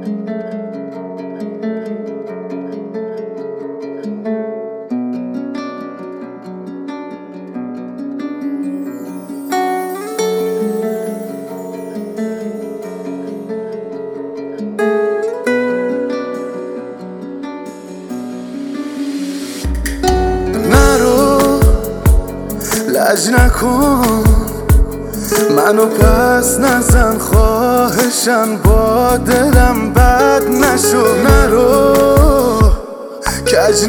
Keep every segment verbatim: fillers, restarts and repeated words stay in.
لج نکن منو پس نزن، خواهشن با دلم بد نشو. نرو کج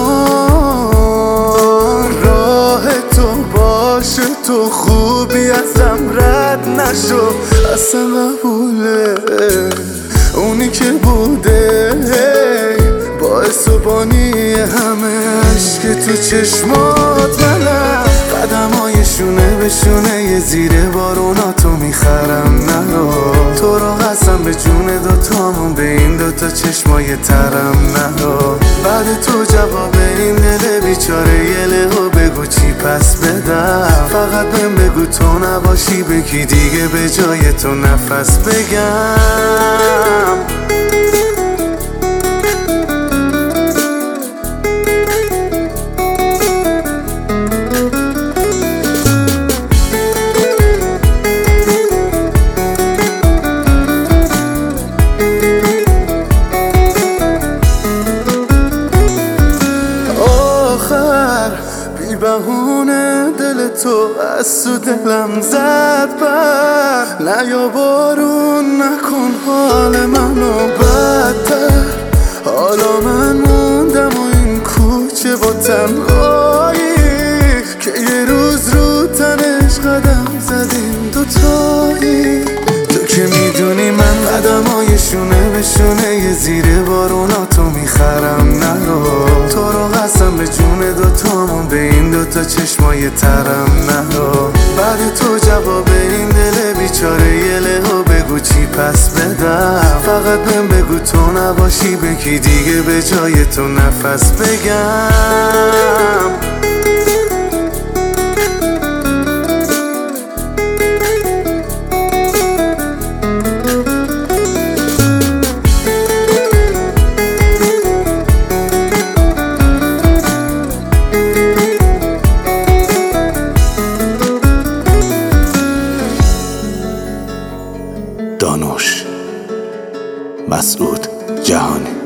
نکن، راه تو باشه تو خوبی ازم رد نشو. اصلا قبوله اونی که بوده باعث و بانی همه عشق تو چشمات منم. قدمای شونه به شونه یه زیر بارونا تو میخرم. نرو تو رو قسم به جون دوتامون به این دوتا چشمای ترم. نرو بعد تو جواب این دل بیچاره یه لهو بگو چی پس بدم. فقط بهم بگو تو نباشی بکی دیگه به جای تو نفس بگم. بی بهونه دل تو از تو دلم زد بر. نیا بارون نکن حال منو بدتر. حالا من موندم و این کوچه و تنهایی که یه روز رو تنش قدم زدیم دوتایی. تو که میدونی من قدمای شونه به شونه یه زیر بارونا تو میخرم. نرو تو رو قسم به جون دوتامون به این دوتا چشمای ترم. نرو بعد تو جواب این دل بیچاره یه لهو بگو چی پس بدم. فقط بهم بگو تو نباشی بکی دیگه به جای تو نفس بگم. دانوش مسعود جهانی.